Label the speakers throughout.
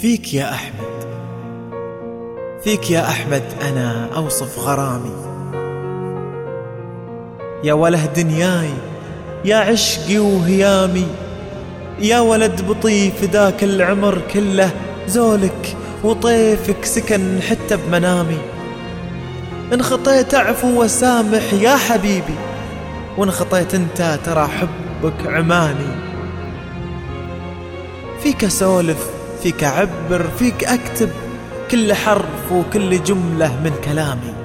Speaker 1: فيك يا أحمد، فيك يا أحمد أنا أوصف غرامي. يا وله دنياي، يا عشقي وهيامي، يا ولد بطيف ذاك العمر كله، زولك وطيفك سكن حتى بمنامي. إن خطيت أعفو وسامح يا حبيبي، وإن خطيت أنت ترى حبك عماني. فيك أسولف، فيك أعبر، فيك أكتب كل حرف وكل جملة من كلامي.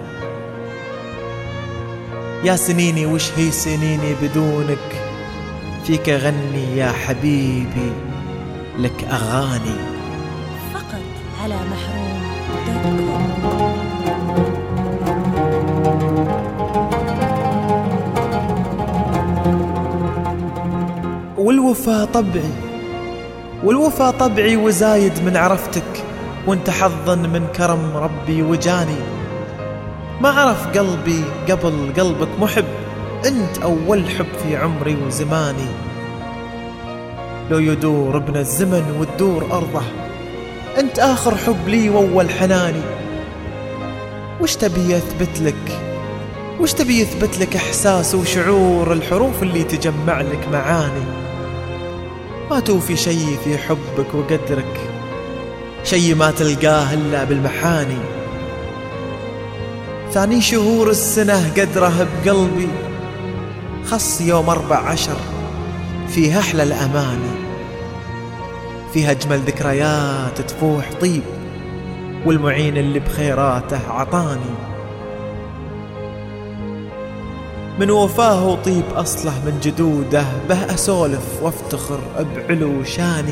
Speaker 1: يا سنيني وش هي سنيني بدونك، فيك أغني يا حبيبي لك أغاني.
Speaker 2: فقط على محروم.com.
Speaker 1: والوفا طبعي، والوفا طبعي وزايد من عرفتك، وانت حظا من كرم ربي وجاني. ما عرف قلبي قبل قلبك محب، انت أول حب في عمري وزماني. لو يدور ابن الزمن وتدور أرضه، انت آخر حب لي وأول حناني. وش تبي يثبت لك، وش تبي يثبت لك إحساس وشعور الحروف اللي تجمع لك معاني. ما توفي شي في حبك وقدرك، شي ما تلقاه إلا بالمحاني. ثاني شهور السنة قدره بقلبي، خص يوم 14 فيها أحلى الأماني. فيها أجمل ذكريات تفوح طيب، والمعين اللي بخيراته عطاني. من وفاه وطيب أصله من جدوده، به أسولف وافتخر بعلو شاني.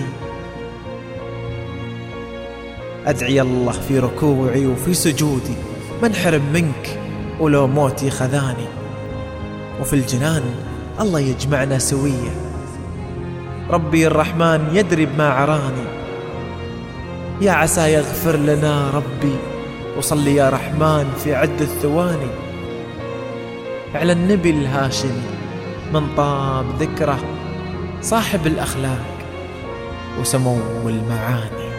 Speaker 1: أدعي الله في ركوعي وفي سجودي، ما انحرم منك ولو موتي خذاني. وفي الجنان الله يجمعنا سوية، ربي الرحمن يدري بما عراني. يا عسى يغفر لنا ربي، وصلي يا رحمن في عد الثواني على النبي الهاشمي من طاب ذكره، صاحب الأخلاق وسمو المعاني.